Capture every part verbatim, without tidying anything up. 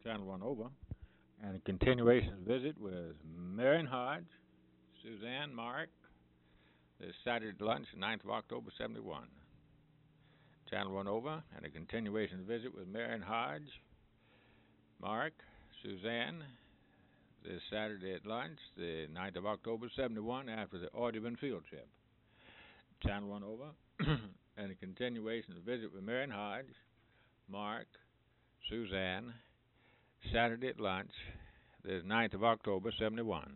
Channel One over, and a continuation visit with Marion Hodge, Suzanne Mark, this Saturday lunch, ninth of October, seventy-one. Channel One over, and a continuation visit with Marion Hodge, Mark, Suzanne, this Saturday at lunch, the ninth of October, seventy-one, after the Audubon field trip. Channel One over, and a continuation visit with Marion Hodge, Mark, Suzanne, Saturday at lunch, the ninth of October, seventy-one.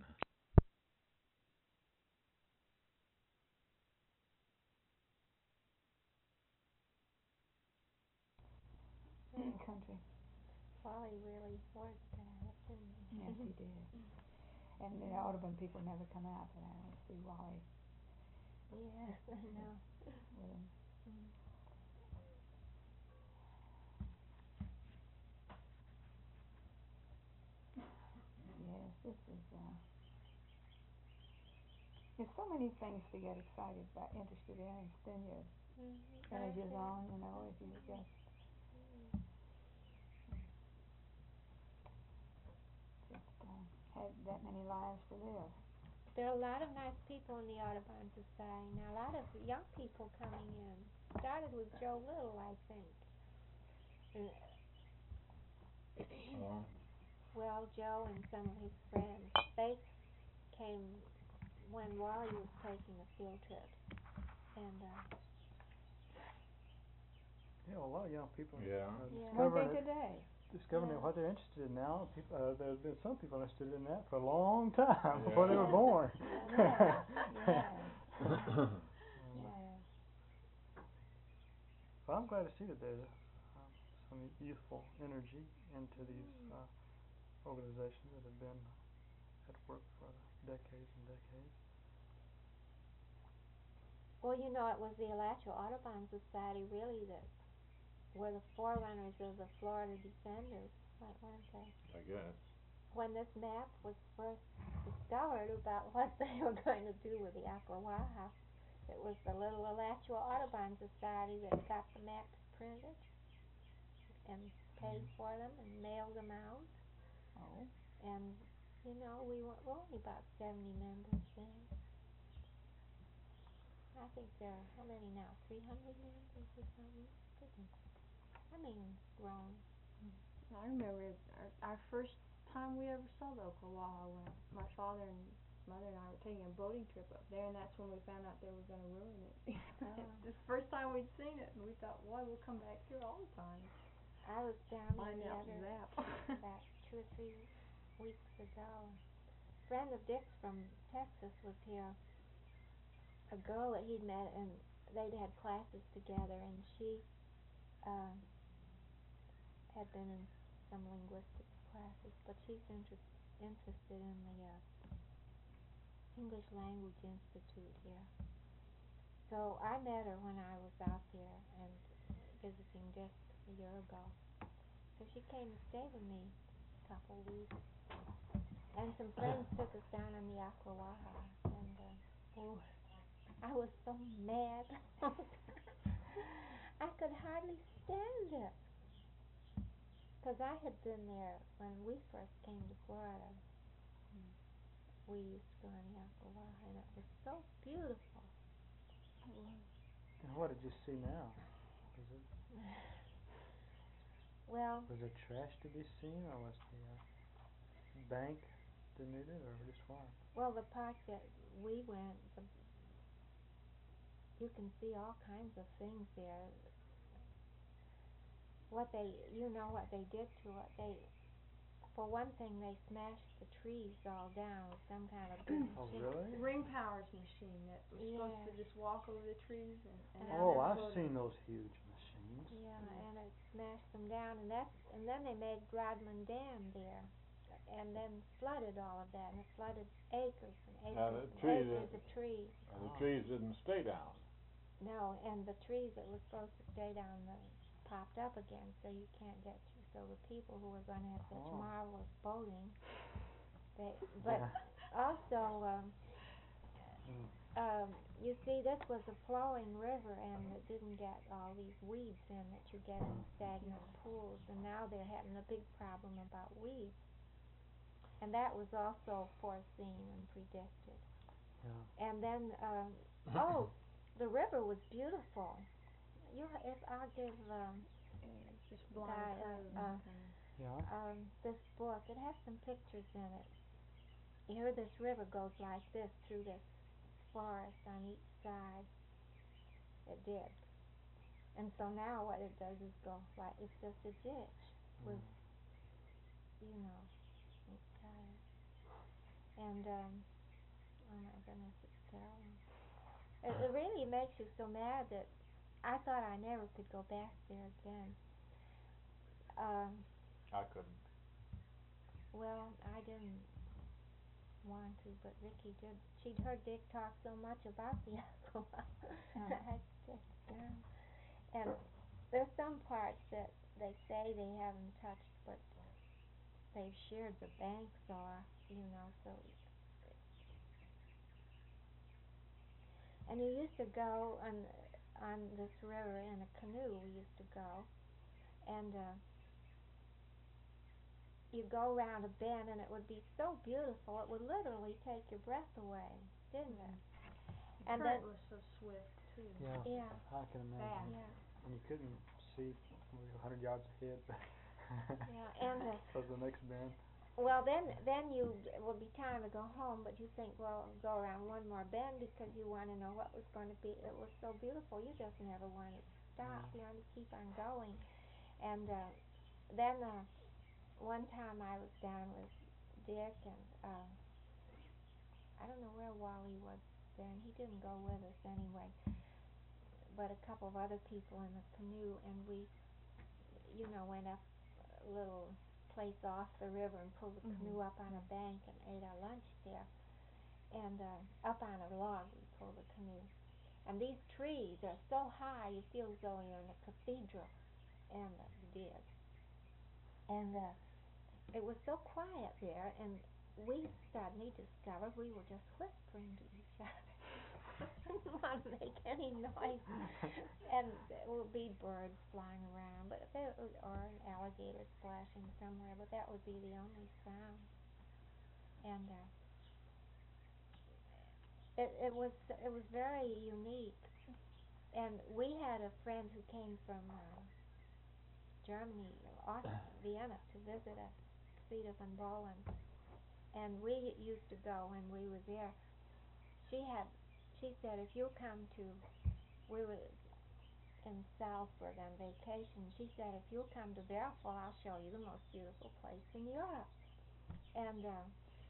In country. Wally really worked at it, didn't he? Yes, he did. And the Audubon people never come out for that. I see Wally. Yes, I know. With him. Mm. Yes, this is. Uh, there's so many things to get excited about, interested in, and spend your Mm-hmm. energies on. You know, if you just. Mm. Just uh, had that many lives to live. There are a lot of nice people in the Audubon Society now. A lot of young people coming in. Started with Joe Little, I think. And Oh. well, Joe and some of his friends, they came when Wally was taking a field trip, and uh, Yeah, well, a lot of young people Yeah. are Yeah. What discovering they it, today? discovering Yeah. what they're interested in now. People, uh, there's been some people interested in that for a long time Yeah. before they were Yeah. born. Yeah. Yeah. Yeah. Well, I'm glad to see that there's um, some youthful energy into these Mm. uh, organizations that have been at work for decades and decades. Well, you know, it was the Alachua Audubon Society really that were the forerunners of the Florida Defenders, weren't they? I guess. When this map was first discovered about what they were going to do with the Ocklawaha, it was the little Alachua Audubon Society that got the maps printed and paid for them and mailed them out. Oh. And, you know, we were only about seventy members then. I think there are, how many now, three hundred members or something? Goodness. I mean, it's grown. I remember our, our first time we ever saw the Ocklawaha when my father and mother and I were taking a boating trip up there, and that's when we found out they were going to ruin it. Oh. It's the first time we'd seen it, and we thought, why, we'll come back here all the time. I was down there Find the out other, that. about two or three weeks ago. A friend of Dick's from Texas was here. A girl that he'd met, and they'd had classes together, and she uh, had been in some linguistics classes, but she's inter- interested in the uh, English Language Institute here. So I met her when I was out there and visiting just a year ago. So she came to stay with me a couple of weeks. And some friends took us down on the Ocklawaha, and uh, oh, I was so mad. I could hardly stand it. Because I had been there when we first came to Florida. We used to go on the Ocklawaha, and it was so beautiful. It was. And what did you see now? Was it Well, was there trash to be seen, or was the uh, bank denuded, or just what? well, the park that we went, the, you can see all kinds of things there. What they, you know what they did to it. They, for one thing, they smashed the trees all down with some kind of big Oh, machine. really? Ring Power's machine that was supposed to Yeah. just walk over the trees and, and Uh, now Oh, they're I've floating. seen those huge machines. Yeah, Mm. and it smashed them down, and that's, and then they made Rodman Dam there, and then flooded all of that, and it flooded acres and Now, acres the and trees acres that- of trees. And the Oh. trees didn't stay down. No, and the trees that were supposed to stay down the, popped up again, so you can't get to. So the people who were going to have such Oh. marvelous boating, they, but also, um, um, you see, this was a flowing river, and it didn't get all these weeds in that you get in stagnant pools. And now they're having a big problem about weeds, and that was also foreseen and predicted. Yeah. And then, um, oh, the river was beautiful. You, if I'll give um, Yeah, it's just blind Guy, uh, code uh, kind of. Yeah. um, this book. It has some pictures in it. Here, this river goes like this through this forest on each side. It did. And so now what it does is go like, it's just a ditch with, you know, it's tired. And, um, oh my goodness, it's terrible. It, it really makes you so mad that I thought I never could go back there again. Um, I couldn't. well, I didn't want to, but Vicky did. She'd heard Dick talk so much about the Ocklawaha. I said, yeah. And there's some parts that they say they haven't touched, but they've sheared the banks off, you know, so. And you used to go on on this river in a canoe. We used to go, and uh, you go around a bend, and it would be so beautiful. It would literally take your breath away, didn't it? The And current then, was so swift too. Yeah. yeah, I can imagine. yeah, And you couldn't see a hundred yards ahead. yeah, and uh, So the next bend. well, then then you it would be time to go home, but you think, well, go around one more bend because you want to know what was going to be. It was so beautiful, you just never want to stop. Yeah. You want to keep on going. And uh, then uh, one time I was down with Dick, and uh, I don't know where Wally was then. He didn't go with us anyway, but a couple of other people in the canoe, and we, you know, went up a little place off the river and pulled the Mhm. canoe up on a bank and ate our lunch there. And uh, up on a log we pulled the canoe. And these trees are so high you feel as though you're in a cathedral. And uh, you did. And uh, it was so quiet there, and we suddenly discovered we were just whispering to each other. Didn't want to make any noise. And there would be birds flying around, but there, or an alligator splashing somewhere, but that would be the only sound. And uh, it it was it was very unique. And we had a friend who came from uh, Germany, Austria, Vienna, to visit us, Sita von Bohlen. And we used to go when we were there. She had, she said, if you come to, we were in Salzburg on vacation. She said, if you'll come to Berfel, I'll show you the most beautiful place in Europe. And uh,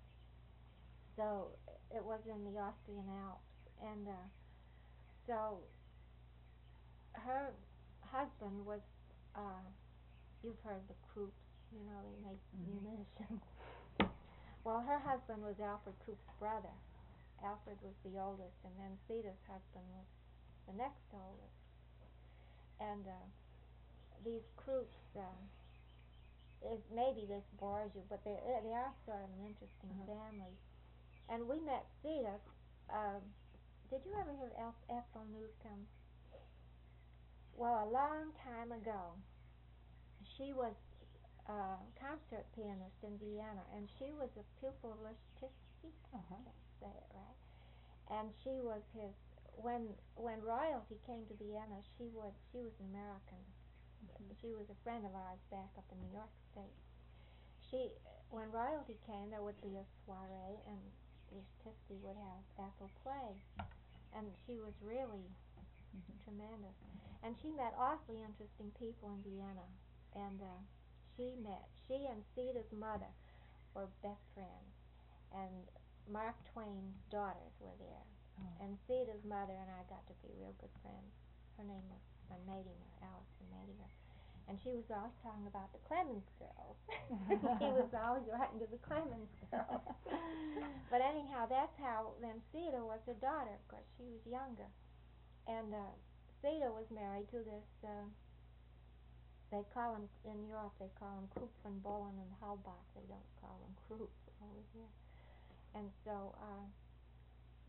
so it was in the Austrian Alps. And uh, so her husband was, uh, you've heard the Krupps, you know, they make Mhm. munitions. Well, her husband was Alfred Krupp's brother. Alfred was the oldest, and then Sita's husband was the next oldest. And uh, these Krupps, uh, is, maybe this bores you, but they they are sort of an interesting Uh-huh. family. And we met Sita. Um, did you ever hear El- Ethel Newcomb? Well, a long time ago, she was a concert pianist in Vienna, and she was a pupil of Liszewski. Uh-huh. Can't say it right. And she was his. When when royalty came to Vienna, she would she was an American. Mhm. She was a friend of ours back up in New York State. She when royalty came, there would be a soiree, and Liszewski would have Ethel play, and she was really Mhm. tremendous. And she met awfully interesting people in Vienna, and uh, she met she and Sita's mother were best friends, and Mark Twain's daughters were there, Oh. and Sita's mother and I got to be real good friends. Her name was uh, Madinger, Allison Madinger, and she was always talking about the Clemens girls. He was always writing to the Clemens girls. But anyhow, that's how then Sita was her daughter, of course she was younger, and uh, Sita was married to this. Uh, they call him in Europe. They call him Krupp von Bohlen and Halbach. They don't call him Krupp over here. And so uh, this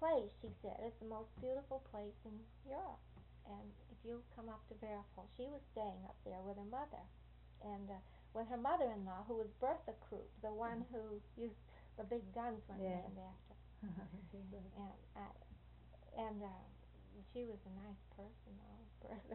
place, she said, is the most beautiful place in Europe. And if you come up to Werfel, she was staying up there with her mother, and uh, with her mother-in-law, who was Bertha Krupp, the one who used the big guns were Yeah. named after. And I, and uh, she was a nice person, though, Bertha.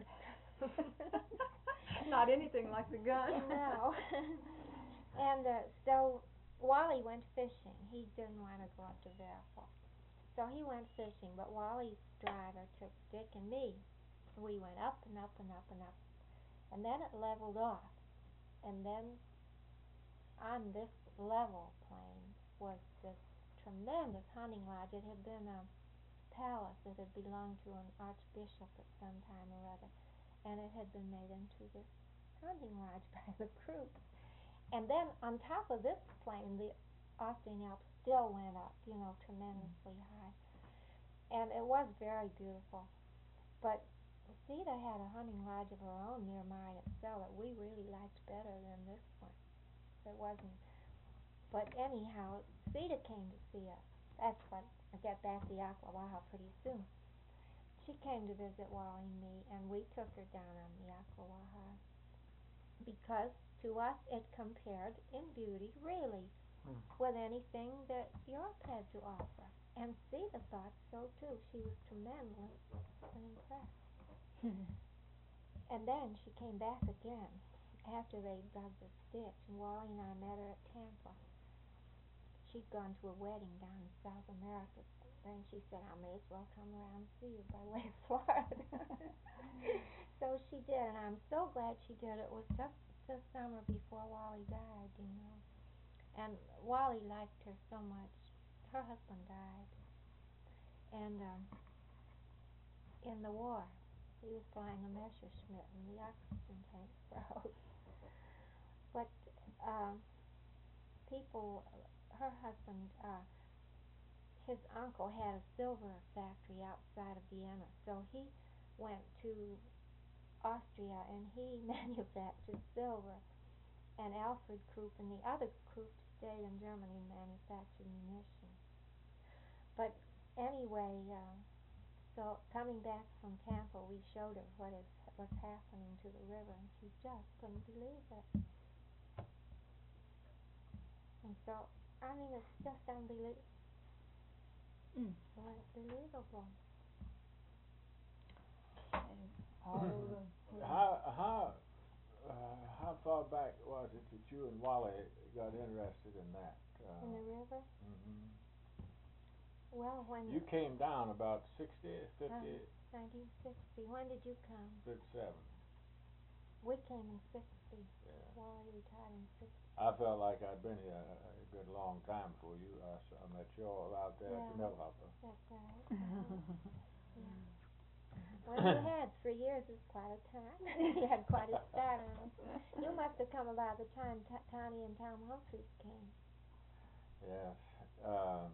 Not anything like the gun. No. And uh, so Wally went fishing. He didn't want to go up to Werfel. So he went fishing, but Wally's driver took Dick and me. We went up and up and up and up. And then it leveled off. And then on this level plain was this tremendous hunting lodge. It had been a palace that had belonged to an archbishop at some time or other. And it had been made into this hunting lodge by the Krupps. And then on top of this plain, the Austrian Alps still went up, you know, tremendously high. And it was very beautiful. But Sita had a hunting lodge of her own near Mariazell that we really liked better than this one. It wasn't. But anyhow, Sita came to see us. That's what, I get back to Yaklawaha pretty soon. She came to visit Wally and me, and we took her down on the Yaklawaha. Because to us it compared in beauty, really, Hmm. with anything that Europe had to offer. And Sita thought so too. She was tremendously impressed. And then she came back again after they dug this ditch, and Wally and I met her at Tampa. She'd gone to a wedding down in South America, and she said, I may as well come around and see you by way of Florida. So she did, and I'm so glad she did. It was just the summer before Wally died, you know. And Wally liked her so much. Her husband died. And um, in the war, he was flying a Messerschmitt, and the oxygen tank froze. But um, people, her husband, uh, his uncle had a silver factory outside of Vienna, so he went to Austria and he manufactured silver. And Alfred Krupp and the other Krupp stayed in Germany and manufactured munitions. But anyway, uh, so coming back from Tampa, we showed her what is what's happening to the river, and she just couldn't believe it. And so, I mean, it's just unbelievable. Mm. Unbelievable. And all over. How how uh, how far back was it that you and Wally got interested in that? Uh, In the river? mhm. Well, when You came down about sixty, fifty, uh, nineteen sixty. When did you come? fifty-seven. We came in sixty. Yeah. Wally retired in sixty. I felt like I'd been here a, a good long time before you. I, saw, I met you all out there at the Yeah. mill hopper. That's right. Uh-huh. Yeah. Well, you had three years is quite a time. You had quite a start on it. You must have come about the time T- Tony and Tom Humphreys came. Yes. Um,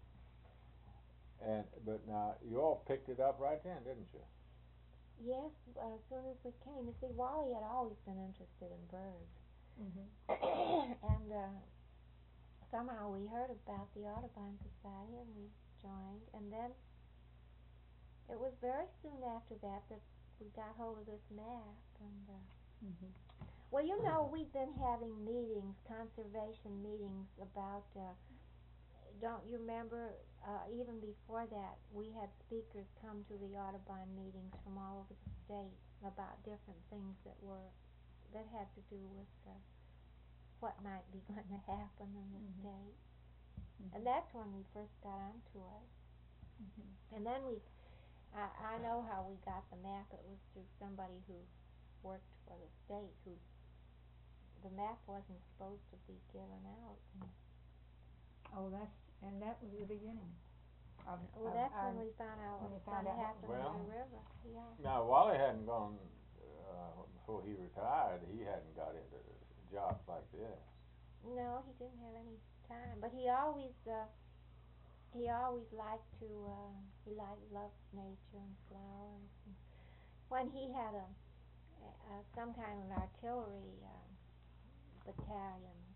and but now you all picked it up right then, didn't you? Yes, uh, as soon as we came. You see, Wally had always been interested in birds. Mhm. And uh, somehow we heard about the Audubon Society and we joined. And then it was very soon after that that we got hold of this map. And uh, Mhm. well, you know, we've been having meetings, conservation meetings about. Uh, don't you remember? Uh, even before that, we had speakers come to the Audubon meetings from all over the state about different things that were that had to do with uh, what might be going to happen in the Mhm. state. Mhm. And that's when we first got onto it. Mhm. And then we, I, I know how we got the map. It was through somebody who worked for the state. Who the map wasn't supposed to be given out. And Oh, that's and that was the beginning. Of, well, of that's our, when we found out when what we was found going to out what happen was in Well- the river. Yeah. Now Wally hadn't gone uh, before he retired. He hadn't got into jobs like this. No, he didn't have any time, but he always, uh, he always liked to. Uh, he liked loved nature and flowers. And when he had a, a some kind of artillery uh, battalion, he was captain then, be, beginning of World War Two.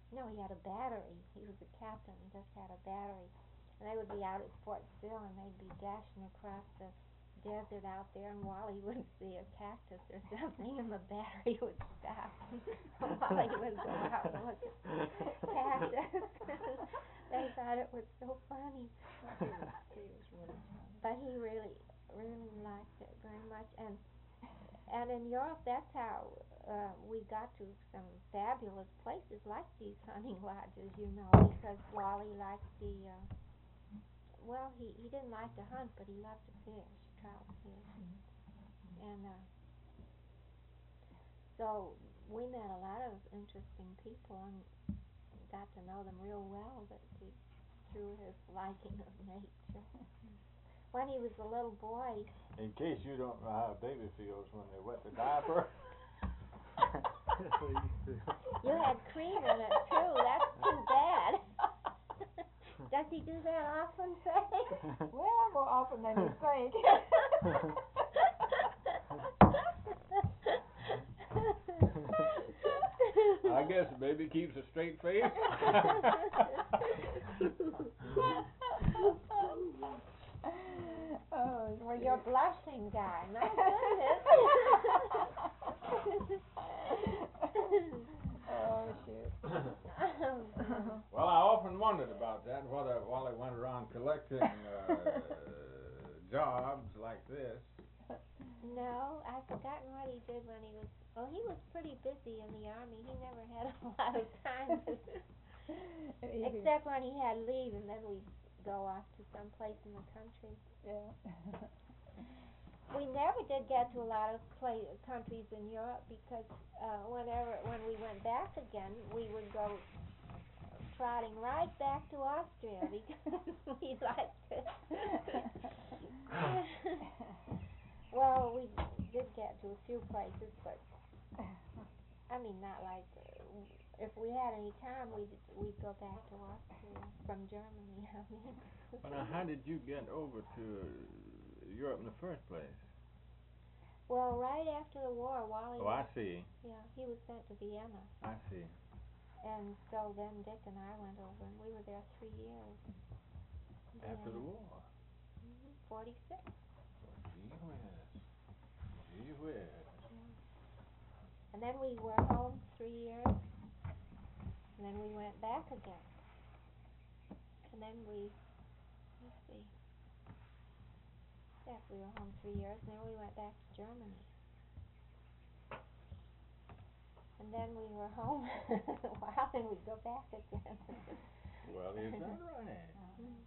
No, he had a battery. He was a captain and just had a battery. And they would be out at Fort Sill and they'd be dashing across the desert out there, and Wally would see a cactus or something and the battery would stop. Wally would go out and look at cactus. They thought it was so funny. He was really funny. But he really, really liked it very much. And and in Europe, that's how uh, we got to some fabulous places like these hunting lodges, you know, because Wally liked the, uh, well, he, he didn't like to hunt, but he loved to fish, trout fish. And uh, so we met a lot of interesting people and got to know them real well that he, through his liking of nature. When he was a little boy. In case you don't know how a baby feels when they wet the diaper. You had cream in it too. That's too bad. Does he do that often, say? Well, more often than you think. I guess the baby keeps a straight face. Oh, Well, you're blushing, guy. My goodness. Oh, shoot. Well, I often wondered about that, whether Wally went around collecting uh, jobs like this. No, I've forgotten what he did when he was. Oh, he was pretty busy in the army. He never had a lot of time, to, except when he had leave, and then we'd go off to some place in the country. Yeah. We never did get to a lot of play, countries in Europe because uh, whenever when we went back again, we would go trotting right back to Austria because we liked it. Well, we did get to a few places, but I mean, not like uh, if we had any time, we'd we'd go back to Austria from Germany. I mean. Well, now, how did you get over to Europe in the first place? Well, right after the war, Wally. Oh, I was, see. Yeah, he was sent to Vienna. I see. And so then Dick and I went over, and we were there three years. After the Vienna. war. Mm-hmm. Forty-six. Gee whiz. Gee whiz. Yeah. And then we were home three years, and then we went back again. And then we, let's see. Yes, we were home three years, and then we went back to Germany. And then we were home a while, and we'd go back again. Well, is that right? Mm-hmm.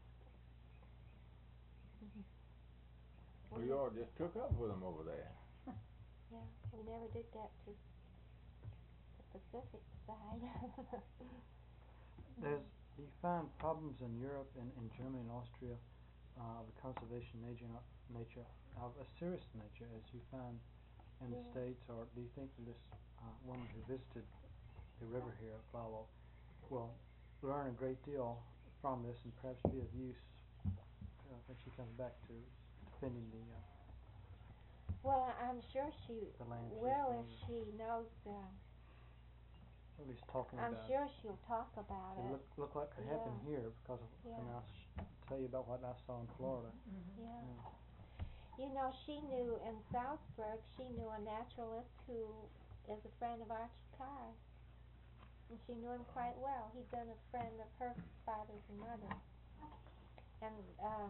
Well, you all just took up with them over there. Yeah, we never did get to the Pacific side. There's, do you find problems in Europe and in Germany and Austria uh, of a conservation nature, nature of a serious nature as you find in the Yeah. States, or do you think that this uh, woman who visited the river here at Flawa will learn a great deal from this and perhaps be of use uh, when she comes back to defending the uh, Well, I'm sure she the land she's will if going she knows. Uh, at least talking I'm about sure she'll talk about it. it. Look, look like could happen Yeah. here because of, Yeah. and I'll sh- tell you about what I saw in Florida. Mm-hmm. Yeah. Yeah. You know, she knew in Southburg, she knew a naturalist who is a friend of Archie Carr. And she knew him quite well. He'd been a friend of her father's and mother's. And uh,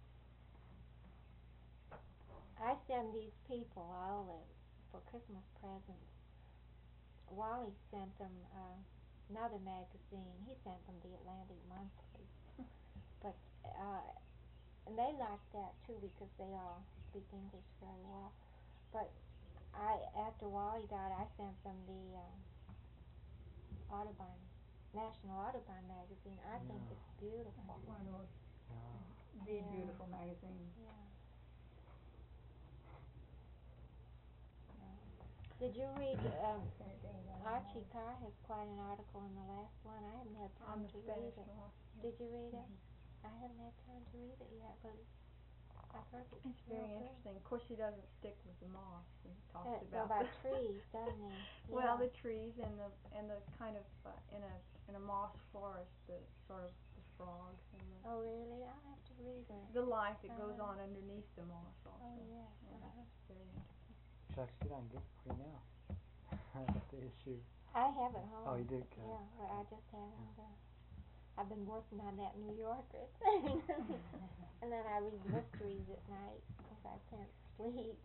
I send these people all the, for Christmas presents. Wally sent them uh, another magazine. He sent them the Atlantic Monthly. But uh, and they liked that too because they all speak English very well. But I, after Wally died, I sent them the uh, Audubon, National Audubon magazine. I think Yeah. it's beautiful. It's one of those, Yeah. the Yeah. beautiful magazines. Yeah. Yeah. Did you read? Um, Sent it to anybody. Archie Carr has quite an article in the last one. I haven't had On time the to read Spanish it. law. Did you read it? Mhm. I haven't had time to read it yet, but it's I've heard it's It's real very good. interesting. Of course, he doesn't stick with the moss. He talks Uh, go about by the trees, doesn't he? Well, Yeah. the trees and the and the kind of uh, in a in a moss forest, the sort of the frogs and the Oh, really? I'll have to read it. the life that goes Uh-huh. on underneath the moss also. Oh, yes. Yeah, Uh-huh. it's very interesting. Shucks, get on, get it for you now. That's the issue. I have it home. Oh, you did? Good. Yeah, well, I just haven't. Uh, I've been working on that New Yorker thing, and then I read mysteries at night because I can't sleep.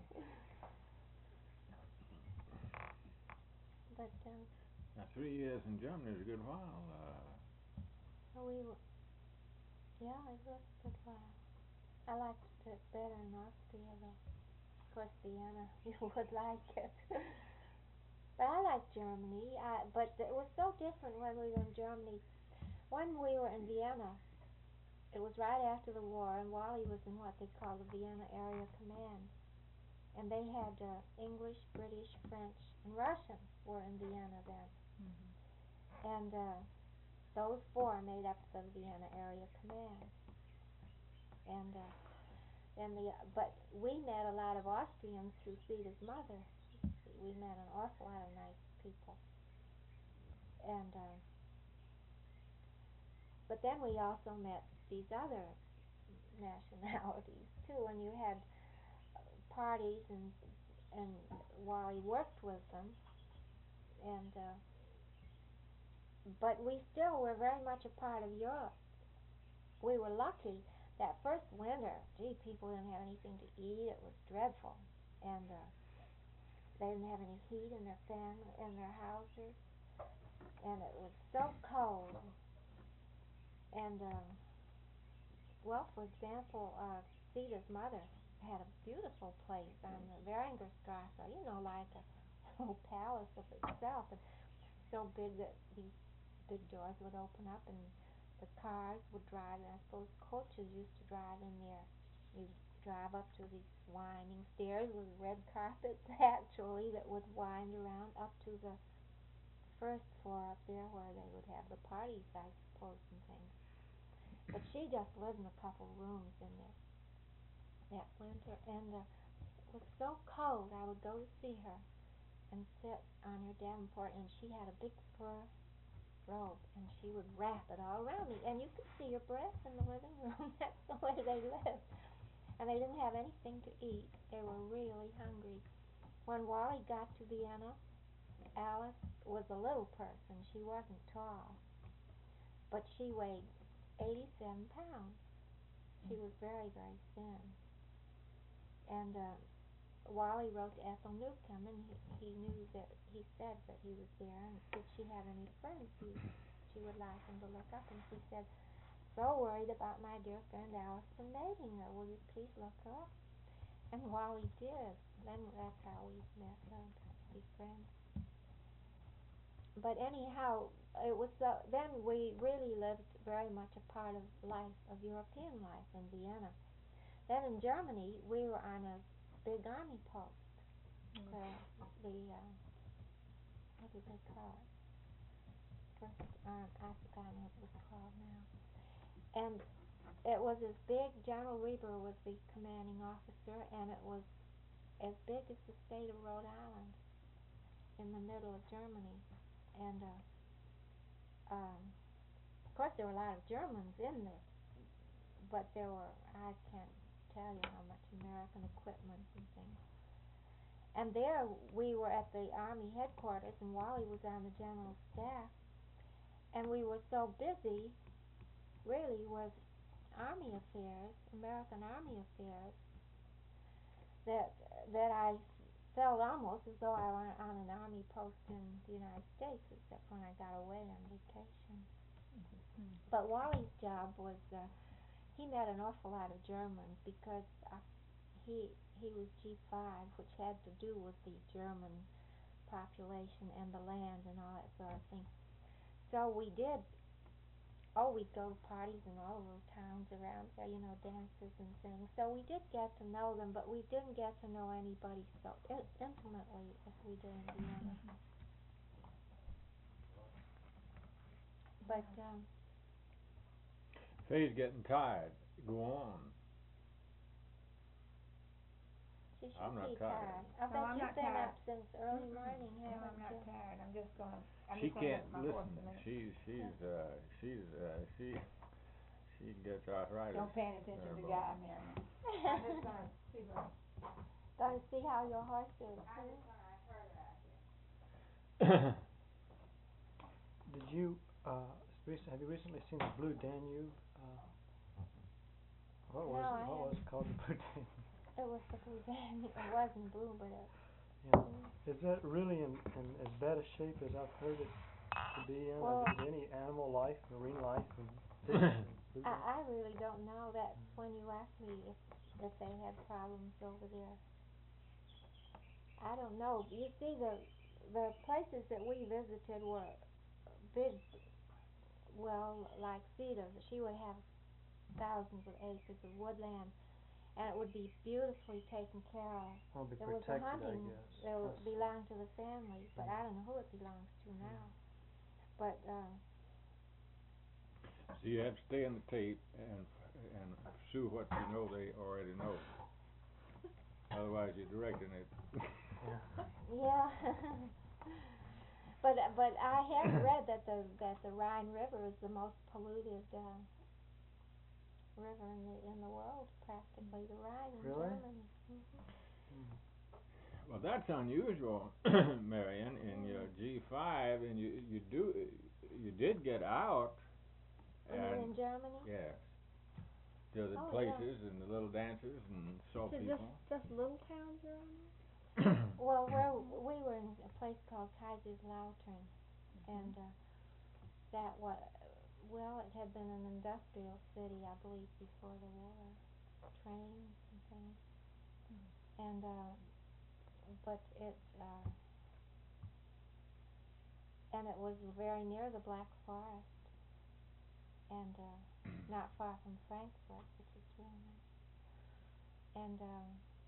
But um, Now, three years in Germany is a good while. Uh, well, we were, yeah, it was a good while. I liked it better in Austria, though. Of course, Vienna, you would like it. But I like Germany. I, but it was so different when we were in Germany. When we were in Vienna, it was right after the war, and Wally was in what they call the Vienna Area Command. And they had uh, English, British, French, and Russian were in Vienna then. Mm-hmm. And uh, those four made up the Vienna Area Command. And uh, then the but we met a lot of Austrians through Sita's mother. We met an awful lot of nice people. And uh, but then we also met these other nationalities too, and you had parties and and Wally worked with them, and uh, but we still were very much a part of Europe. We were lucky that first winter. Gee, people didn't have anything to eat. It was dreadful, and uh, they didn't have any heat in their family in their houses, and it was so cold. And uh, well, for example, uh, Sita's mother had a beautiful place on the Veringerstrasse, you know, like a whole palace of itself, and so big that these big doors would open up and the cars would drive, and I suppose coaches used to drive in there. You drive up to these winding stairs with red carpets, actually, that would wind around up to the first floor up there where they would have the parties, I suppose, and things. But she just lived in a couple rooms in there that winter, and uh, it was so cold. I would go to see her and sit on her davenport, and she had a big fur robe, and she would wrap it all around me, and you could see her breath in the living room. That's the way they lived. And they didn't have anything to eat. They were really hungry. When Wally got to Vienna, Alice was a little person. She wasn't tall, but she weighed eighty-seven pounds. She was very, very thin. And uh, Wally wrote to Ethel Newcomb, and he, he knew that he said that he was there, and did she have any friends he, she would like him to look up? And she said, so worried about my dear friend Allison Madinger. Will you please look her up? And Wally did. Then that's how we met her, got to be friends. But anyhow, it was uh, then we really lived very much a part of life, of European life in Vienna. Then in Germany, we were on a big army post. Mm. The, the uh, what did they call it? First, um, I've forgotten what it was called now. And it was as big. General Reber was the commanding officer, and it was as big as the state of Rhode Island, in the middle of Germany. And uh, um, of course, there were a lot of Germans in this, but there were, I can't tell you how much American equipment and things. And there we were at the Army headquarters, and Wally was on the general staff, and we were so busy, really, with Army affairs, American Army affairs, that that I felt almost as though I were on an Army post in the United States, except when I got away on vacation. Mm-hmm. But Wally's job was, uh, he met an awful lot of Germans because uh, he he was G five, which had to do with the German population and the land and all that sort of thing. So we did, oh, we'd go to parties in all the little towns around there, you know, dances and things. So we did get to know them, but we didn't get to know anybody so in- intimately as we did in Vienna. Mm-hmm. But, um... Faye's getting tired. Go on. She should I'm not be tired. tired. I No, bet I'm you've not been tired. up since early Mm-mm. morning, No, haven't I'm not you? tired, I'm just gonna, I'm She just gonna can't let my horse listen. a minute. She's she's uh she's uh she she gets arthritis. Don't pay any attention in her to the guy, bones. Mary. I'm just gonna see what, Gonna see how your horse is. I'm hmm? just gonna herd her out here. Did you, uh, recent, have you recently seen the Blue Danube? Uh, what was No, it, I what was it haven't. called, the Blue Danube? It was the blue dandy. It wasn't blue, but it. Yeah. Is that really in, in as bad a shape as I've heard it to be in? Well- Is there any animal life, marine life, and fish and Blue Danube? I, I really don't know. That's when you asked me if if they had problems over there. I don't know. You see, the the places that we visited were big, well, like Cedar. She would have thousands of acres of woodland, and it would be beautifully taken care of. Well, be There was a protected, I hunting guess. that would That's- belong to the family, but Mm. I don't know who it belongs to now. But uh, So you have to stay on the tape and and pursue what you know they already know. Otherwise, you're directing it. Yeah. yeah. But but I have read that the that the Rhine River is the most polluted uh, river in the in the world, practically. The Rhine in Really? Germany. hmm Well, that's unusual, Marion. In your G five, and you you do you did get out. You mean And in Germany? yes, to the Oh, yeah. places and the little dances and saw So just, people. just little towns around there? Well, where we were in a place called Kaiserslautern, and uh, that was well, it had been an industrial city, I believe, before the war, trains and things, and uh, but it uh, and it was very near the Black Forest, and uh, not far from Frankfurt, which is real nice, and. Uh,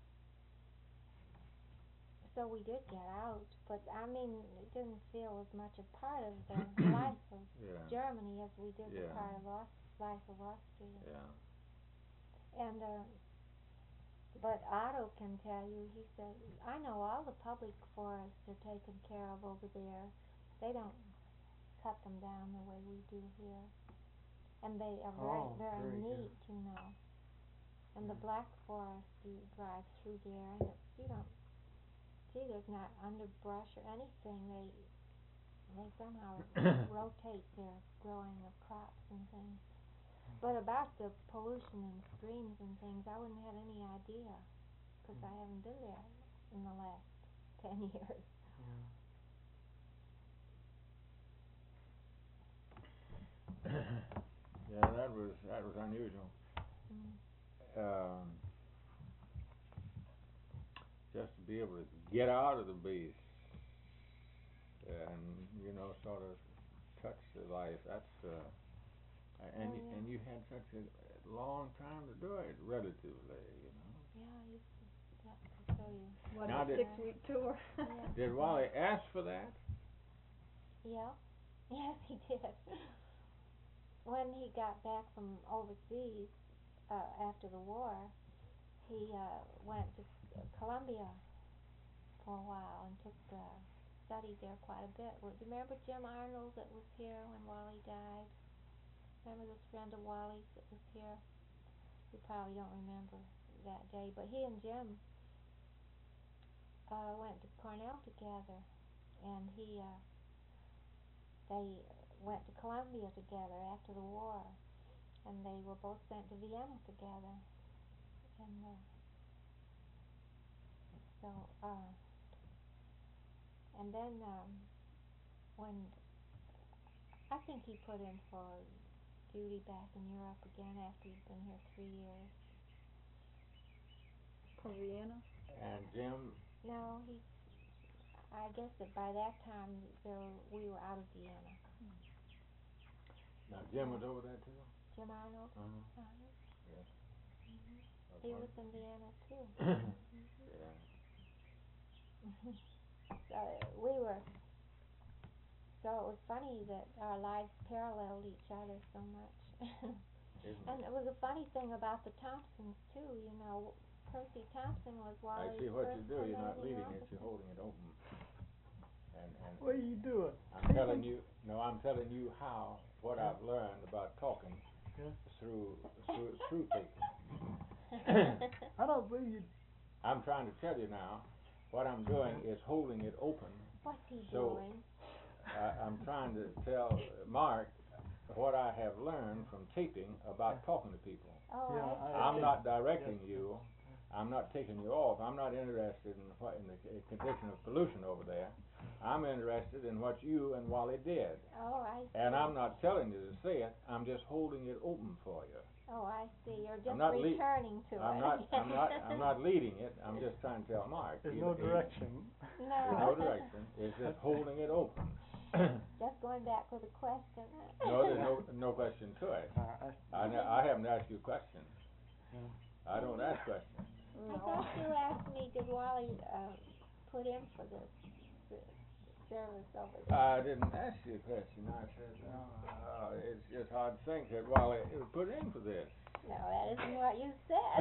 So we did get out, but I mean, it didn't feel as much a part of the life of Yeah. Germany as we did the Yeah. part of Aus- life of Austria. Yeah. And uh, but Otto can tell you, he said, I know all the public forests are taken care of over there. They don't cut them down the way we do here, and they are very, Oh, very, very good. neat, you know. And the Yeah. Black Forest, you drive through there, and it's, you don't. See, there's not underbrush or anything. They they somehow rotate their growing of crops and things. But about the pollution in streams and things, I wouldn't have any idea, because I haven't been there in the last ten years. Yeah. Yeah, that was that was unusual. Mm. Um, just to be able to get out of the beast and you know sort of touch the life. That's uh, and Oh, you, yeah. and you had such a long time to do it, relatively. You know. Yeah, you yeah, I'll show you. What, Now a did- six week tour? Yeah. Did Wally ask for that? Yeah. Yes, he did. When he got back from overseas uh, after the war, he uh, went to Columbia for a while and took uh, studied there quite a bit. Well, do you remember Jim Arnold that was here when Wally died? Remember this friend of Wally's that was here? You probably don't remember that day, but he and Jim uh, went to Cornell together, and he uh, they went to Columbia together after the war, and they were both sent to Vienna together, and uh, so uh, and then um, when I think he put in for duty back in Europe again after he'd been here three years. For Vienna? And Jim, No, he. I guess that by that time there we were out of Vienna. now Jim was over there too. Jim Arnold. Uh-huh. Uh-huh. Yes. Mhm. That's He one- was in Vienna too. Yeah. So we were. So it was funny that our lives paralleled each other so much. Isn't And it? it was a funny thing about the Thompsons too. You know, Percy Thompson was I Wally's see what you first do, you're not commanding leading it, officer. you're holding it open. And, and What are you doing? I'm telling you, no, I'm telling you how, what I've learned about talking Yeah. through, through, through taping. I don't believe you. I'm trying to tell you now, what I'm doing is holding it open. What's he So- doing? I, I'm trying to tell Mark what I have learned from taping about talking to people. Oh, Yeah, I see. I- I'm not directing Yes. you, I'm not taking you off, I'm not interested in what, in the c- condition of pollution over there. I'm interested in what you and Wally did. Oh, I see. And I'm not telling you to say it, I'm just holding it open for you. Oh, I see. You're just not lea- returning to I'm it. not, I'm not, I'm not leading it, I'm just trying to tell Mark. There's he- no he- direction. No. There's no direction, it's just holding it open. Just going back with a question. No, there's no, no question to it. Uh, I, I, ne- I haven't asked you questions. Yeah. I don't ask questions. I thought you asked me, did Wally uh, put in for this s- service over there? I didn't ask you a question. I said, uh, it's just hard to think that Wally would put in for this. No, that isn't what you said.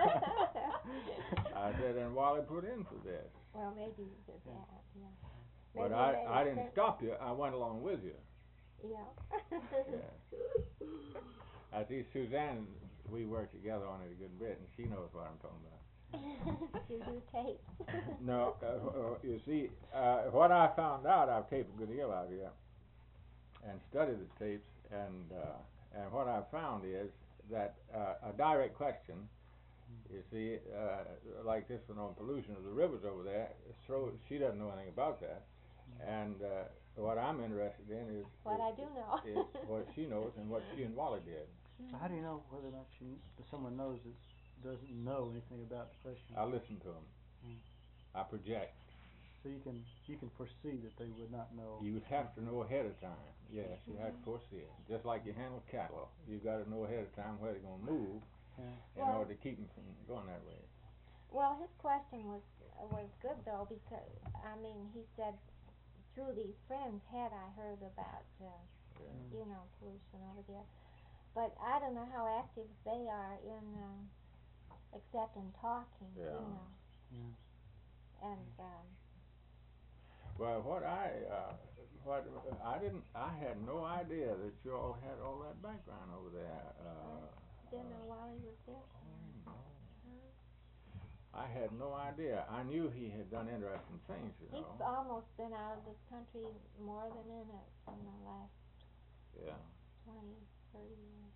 I said, and Wally put in for this. Well, maybe you did that, yeah. But Maybe I, they I didn't think- stop you. I went along with you. Yeah. Yes. I see Suzanne, we worked together on it a good bit, and she knows what I'm talking about. You do tapes. No, uh, uh, you see, uh, what I found out, I've taped a good deal out here, and studied the tapes, and uh, and what I found is that uh, a direct question, you see, uh, like this one on pollution of the rivers over there, throw, she doesn't know anything about that, and uh, what I'm interested in is What is, I do know. is what she knows and what she and Wally did. So how do you know whether or not she, that someone knows that doesn't know anything about the question? I listen to them. Mm. I project. So you can you can foresee that they would not know. You would have to know ahead of time. Yes, you have to foresee it. Just like you handle cattle, you've got to know ahead of time where they're going to move Yeah. in Well- order to keep them from going that way. Well, his question was was good though, because I mean, he said through these friends had I heard about uh, Yeah. you know, pollution over there, but I don't know how active they are in um, except in talking, Yeah. you know, Yeah. and um, Well, what I uh, what I didn't I had no idea that you all had all that background over there. Uh, didn't uh, know Wally was there. oh, no. I had no idea. I knew he had done interesting things, you He's know. almost been out of this country more than in it in the last Yeah. twenty, thirty years.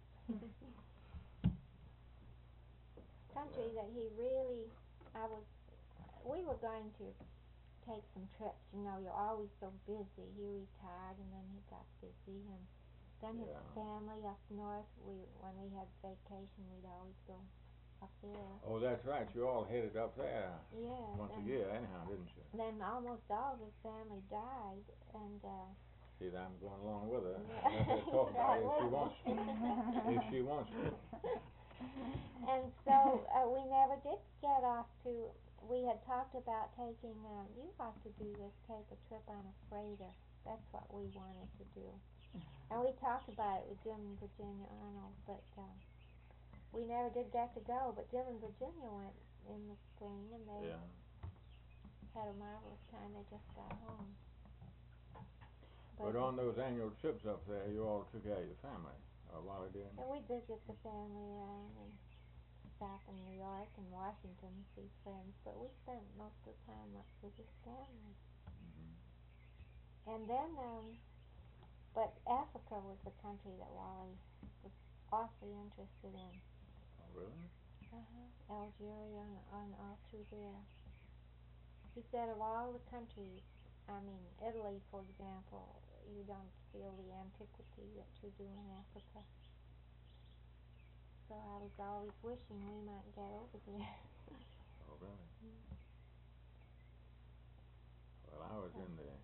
Country that he really, I was, we were going to take some trips, you know, you're always so busy. He retired and then he got busy, and then his Yeah. family up north, we, when we had vacation, we'd always go up there. Oh, that's right. You all headed up there Yeah. once a and year, anyhow, didn't you? then almost all of his family died, and uh See, I'm going along with her. Yeah. Let her talk about Right it if she with wants to. me. If she wants to. And so uh, we never did get off to. We had talked about taking. Um, you ought to do this. Take a trip on a freighter. That's what we wanted to do. And we talked about it with Jim and Virginia Arnold, but uh, we never did get to go. But Jim and Virginia went in the spring, and they Yeah. had a marvelous time. They just got home. But on those annual trips up there, you all took care of your family, or Wally did? And we visit the family around and stop in New York and Washington to see friends, but we spent most of the time up with his family. Mhm. And then, um, but Africa was the country that Wally was awfully interested in. Oh, really? Uh-huh. Algeria and, and all through there. He said of all the countries, I mean, Italy, for example, you don't feel the antiquity that you do in Africa. So I was always wishing we might get over there. Oh, really? Well, I was in the,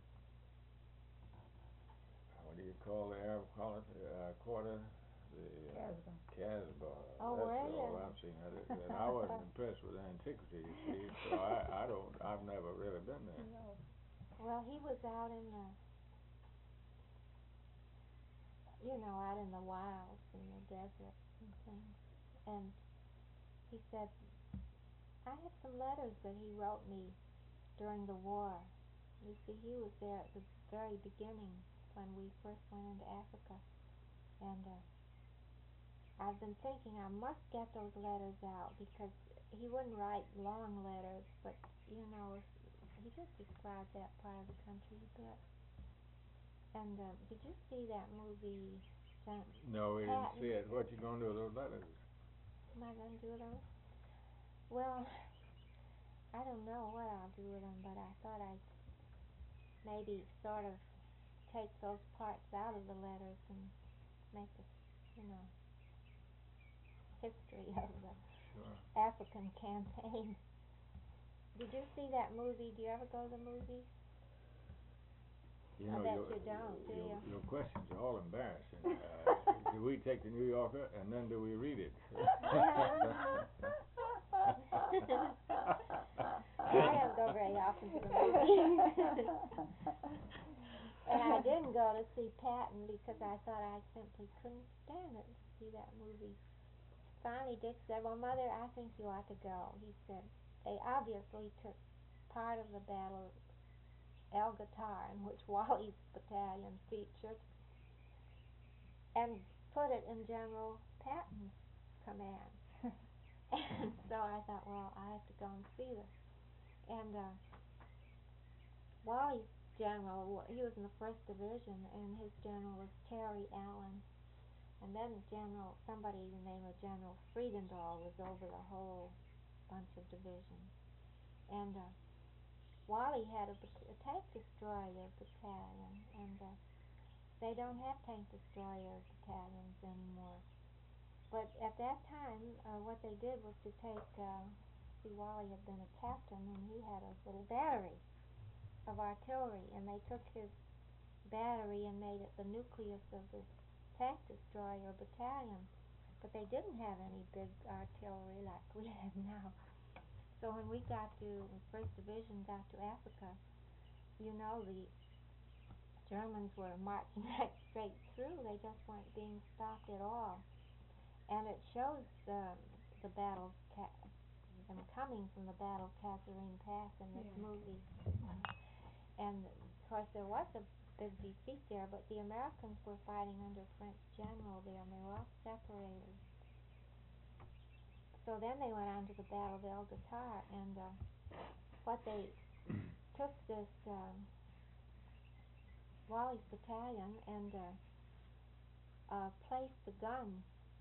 what do you call the Arab call it, uh, quarter? The uh, Casbah. Oh, That's were all you? I've seen. I, did- and I wasn't impressed with antiquity, you see, so I, I don't, I've never really been there. Well, he was out in the, you know, out in the wilds, in the desert and things. And he said I have some letters that he wrote me during the war. You see, he was there at the very beginning when we first went into Africa. And uh, I've been thinking I must get those letters out because he wouldn't write long letters, but, you know, he just described that part of the country a bit. And uh, did you see that movie? John, No, we didn't Patton? see it. What you gonna do with those letters? Am I going to do them? Well, I don't know what I'll do with them, but I thought I'd maybe sort of take those parts out of the letters and make a, you know, history of the Sure. African campaign. Did you see that movie? Do you ever go to the movies? You I know, bet your, you don't, do your, you? your questions are all embarrassing. Uh, do we take the New Yorker and then do we read it? I don't go very often to the movies. And I didn't go to see Patton because I thought I simply couldn't stand it to see that movie. Finally, Dick said, "Well, Mother, I think you ought to go." He said, they obviously took part of the battle, El Gatar, in which Wally's battalion featured, and put it in General Patton's command. And so I thought, well, I have to go and see this. And uh, Wally's general, he was in the first division, and his general was Terry Allen. And then General, somebody the name of General Friedendahl was over the whole bunch of divisions. And uh, Wally had a, a tank destroyer battalion, and uh, they don't have tank destroyer battalions anymore. But at that time, uh, what they did was to take, uh, see, Wally had been a captain, and he had a little battery of artillery, and they took his battery and made it the nucleus of the tank destroyer battalion. But they didn't have any big artillery like we have now. So when we got to, the first division got to Africa, you know, the Germans were marching right straight through. They just weren't being stopped at all. And it shows um, the battle, ca- them coming from the Battle of Kasserine Pass in this Yeah. movie. And of course there was a big defeat there, but the Americans were fighting under French general there, and they were all separated. So then they went on to the Battle of El Gatar, and uh, what they took this um, Wally's battalion and uh, uh, placed the guns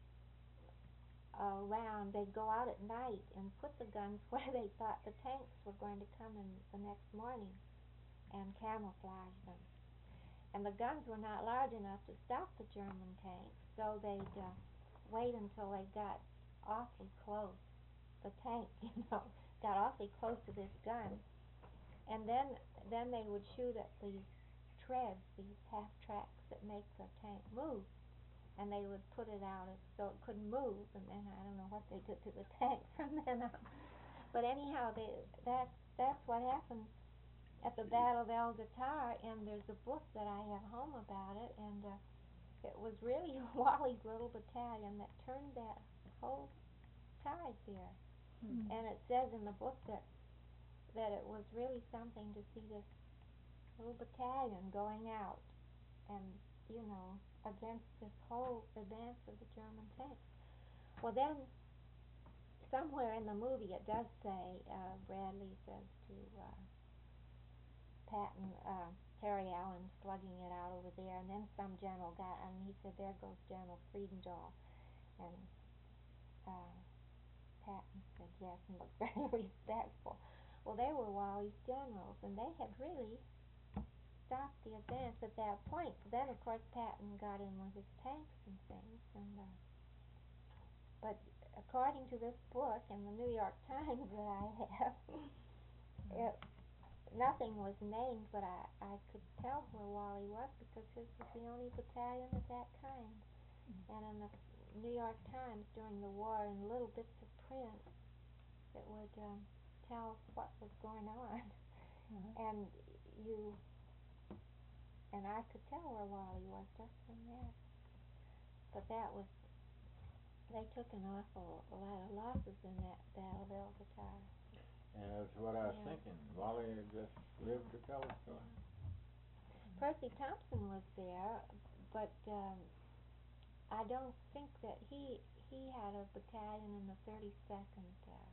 uh, around. They'd go out at night and put the guns where they thought the tanks were going to come in the next morning and camouflage them. And the guns were not large enough to stop the German tanks, so they'd uh, wait until they got awfully close. The tank, you know, got awfully close to this gun, and then then they would shoot at these treads, these half tracks that make the tank move, and they would put it out as, so it couldn't move, and then I don't know what they did to the tank from then on. But anyhow, they, that that's what happened at the Battle of El Gatar, and there's a book that I have home about it, and uh, it was really Wally's little battalion that turned that whole tide there. Mm. And it says in the book that that it was really something to see this little battalion going out and, you know, against this whole advance of the German tanks. Well, then, somewhere in the movie it does say, uh, Bradley says to uh, Patton, uh, Terry Allen slugging it out over there, and then some general got, and he said, there goes General Friedendahl. And uh, Patton said yes and looked very respectful. Well, they were Wally's generals, and they had really stopped the advance at that point. Then, of course, Patton got in with his tanks and things, and uh, but according to this book in the New York Times that I have, it, nothing was named, but I, I could tell where Wally was because his was the only battalion of that kind. And in the New York Times during the war, in little bits of print, it would um, tell what was going on. Mhm. And you, and I could tell where Wally was just from that. But that was, they took an awful a lot of losses in that Battle of El-Guitar. And that's what I was Yeah. thinking. Wally had just lived to tell the story. Percy Thompson was there, but um, I don't think that he he had a battalion in the thirty-second. Uh,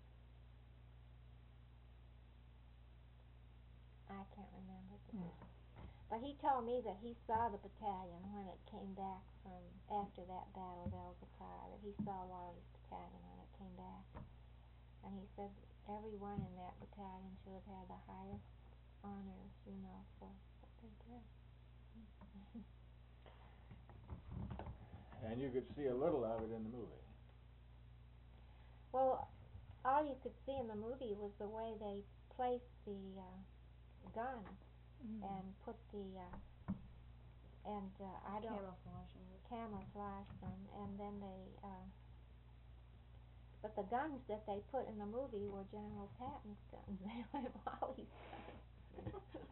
I can't remember the division. But he told me that he saw the battalion when it came back from after that Battle of El-Guitar, that he saw Wally's battalion when it came back. And he said everyone in that battalion should have had the highest honors, you know, for what they did. And you could see a little of it in the movie. Well, all you could see in the movie was the way they placed the uh, gun and put the uh, and uh, I don't Camouflaging it. camouflage them, and then they uh, but the guns that they put in the movie were General Patton's guns. They weren't Wally's guns.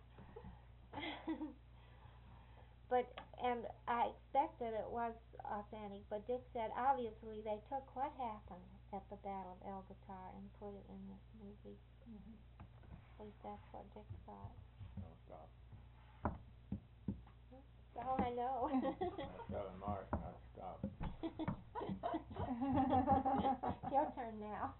But and I expected it was authentic, but Dick said obviously they took what happened at the Battle of El-Guitar and put it in this movie. Mhm. At least that's what Dick thought. No, stop. That's all I know. I'm telling Mark not to stop. It's your turn now.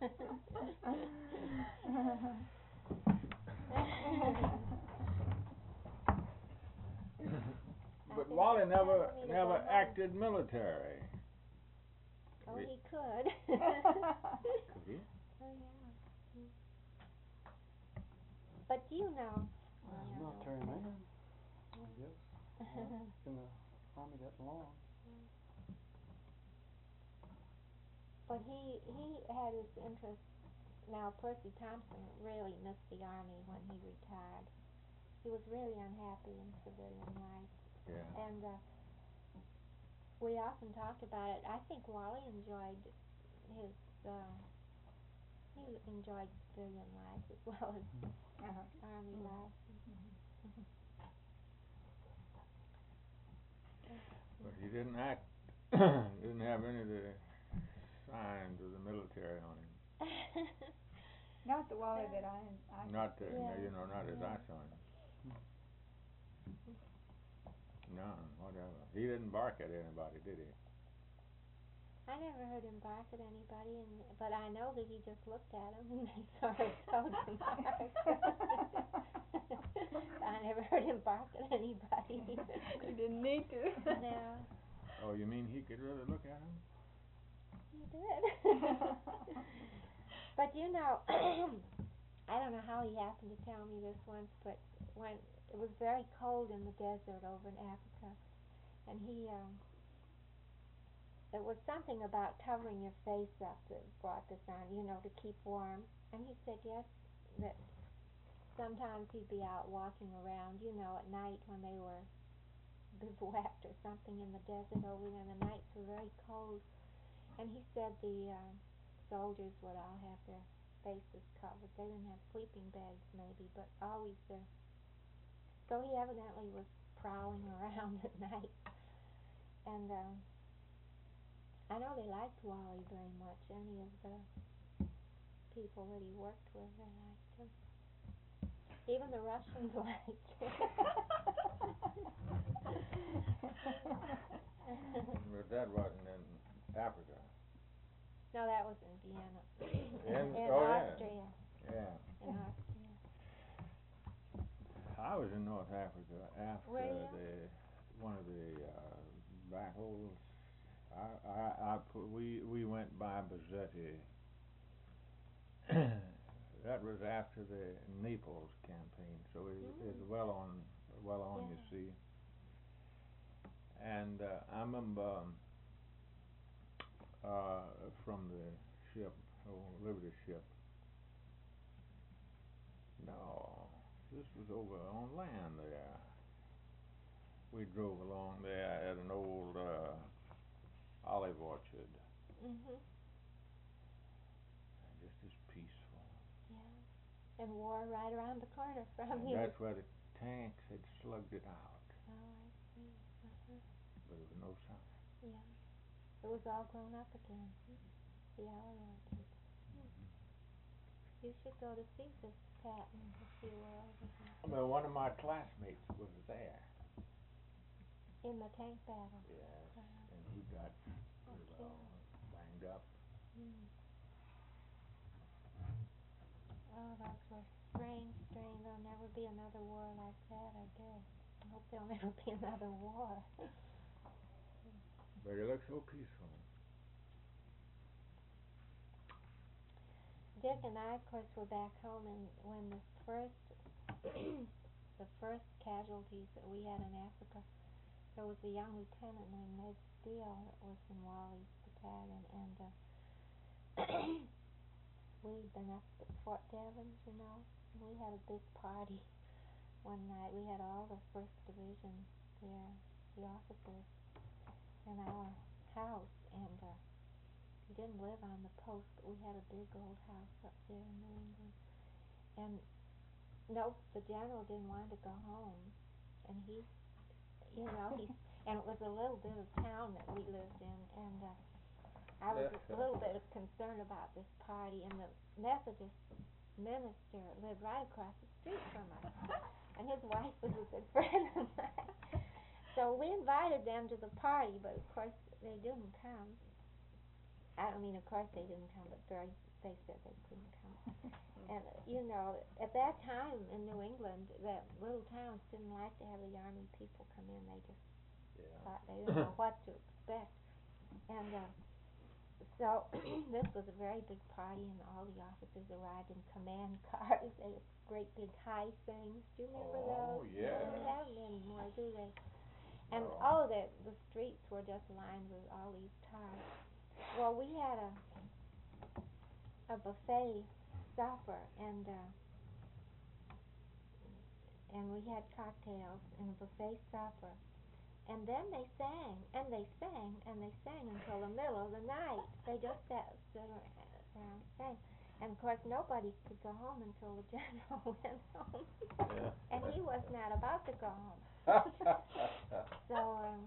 But think Wally it's time never for me to never go home. acted military. Oh, Re- he could. Could he? Oh, yeah. Mm. But do you know? Well, Oh, he's a no, military no. man, I guess. Well, in the army that long. But he he had his interest. Now Percy Thompson really missed the army when he retired. He was really unhappy in civilian life, Yeah. and uh, we often talked about it. I think Wally enjoyed his. Uh, he enjoyed civilian life as well as Uh-huh. army Mm. life. But he didn't act. Didn't have any of the signs of the military on him. Not the Wally that I, I. Not the, Yeah. you know, not as I Yeah. saw him. None, whatever. He didn't bark at anybody, did he? I never heard him bark at anybody, and but I know that he just looked at him and they sort of showed him bark. I never heard him bark at anybody. You didn't need to. No, Oh, you mean he could really look at him? he did. But you know, I don't know how he happened to tell me this once, but when it was very cold in the desert over in Africa, and he, um, it was something about covering your face up that brought this on, you know, to keep warm. And he said yes, that sometimes he'd be out walking around, you know, at night when they were bivouacked or something in the desert over there, and the nights were very cold. And he said the uh, soldiers would all have their faces covered. They didn't have sleeping bags maybe, but always their. So he evidently was prowling around at night. And um, I know they liked Wally very much. Any of the people that he worked with, they liked him. Even the Russians liked him. But that wasn't in Africa. No, that was in Vienna. In- in oh, yeah. Austria. Yeah. In Austria. I was in North Africa after Were you? the one of the uh, battles. I, I, I put, we we went by Bazzetti. That was after the Naples campaign, so it is Mm. well on well on Yeah. you see. And uh, I remember um, uh, from the ship, oh, Liberty ship. No, this was over on land there. We drove along there at an old uh, olive orchard. Mhm. Just as peaceful. Yeah. And war right around the corner from And you. that's where the tanks had slugged it out, Oh, I see. Uh-huh. but there was no sign. Yeah. It was all grown up again. The olive orchard. You should go to see this, Pat, and to see where all this is. Well, one of my classmates was there. In the tank battle. Yes, Uh, and he got oh, pretty well killed. banged up. Mm. Oh, those were strange, strange. There'll never be another war like that, I guess. I hope there'll never be another war. But it looks so peaceful. Dick and I, of course, were back home, and when the first, the first casualties that we had in Africa, there was a young lieutenant named Ned Steele that was in Wally's battalion, and uh, we'd been up at Fort Devens, you know, and we had a big party one night. We had all the first Division there, the officers, in our house, and uh, we didn't live on the post, but we had a big old house up there in New England. And no, the general didn't want to go home, and he, you know, he, and it was a little bit of town that we lived in, and uh, I was a little bit concerned about this party, and the Methodist minister lived right across the street from us, and his wife was a good friend of mine. So we invited them to the party, but of course they didn't come. I don't mean, of course they didn't come, but very, they said they couldn't come. And, uh, you know, at that time in New England, that little towns didn't like to have the army people come in. They just Yeah. thought they didn't know what to expect. And uh, so this was a very big party, and all the officers arrived in command cars. They had great big high things. Do you remember Oh, those? yes. They don't have them anymore, do they? And No. oh, the the streets were just lined with all these cars. Well, we had a a buffet supper, and uh, and we had cocktails and a buffet supper, and then they sang and they sang and they sang until the middle of the night. They just sat stood around and sang, and of course nobody could go home until the general went home, and he was not about to go home. So um,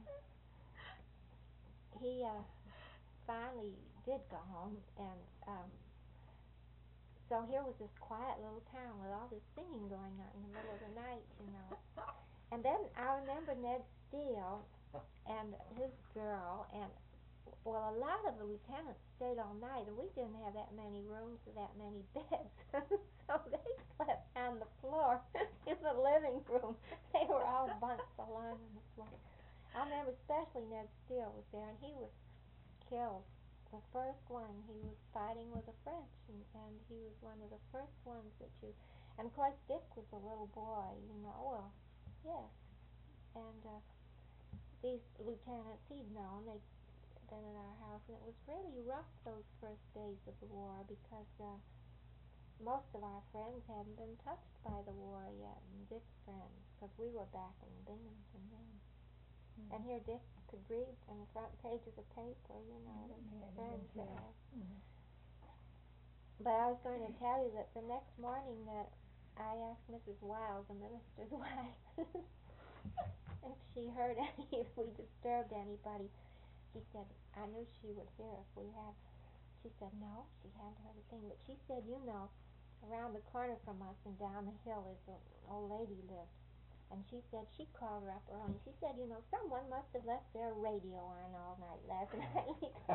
he uh, finally did go home, and um, so here was this quiet little town with all this singing going on in the middle of the night, you know. And then I remember Ned Steele and his girl, and well, a lot of the lieutenants stayed all night, and we didn't have that many rooms or that many beds, so they slept on the floor in the living room. They were all bunched along on the floor. I remember especially Ned Steele was there, and he was killed. The first one, he was fighting with the French, and, and he was one of the first ones that you, and of course Dick was a little boy, you know, well, yes, and uh, these lieutenants, he'd known, they'd been in our house, and it was really rough those first days of the war, because uh, most of our friends hadn't been touched by the war yet, and Dick's friends, because we were back in Binghamton then. Mm. And here Dick could read on the front pages of paper, you know, that his friends had. Mm-hmm. But I was going to tell you that the next morning that I asked Missus Wiles, the minister's wife, if she heard any, if we disturbed anybody. She said, I knew she would hear if we had. She said, no, she hadn't heard a thing. But she said, you know, around the corner from us and down the hill is an old lady lived. And she said, she called her up early, and she said, you know, someone must have left their radio on all night last night.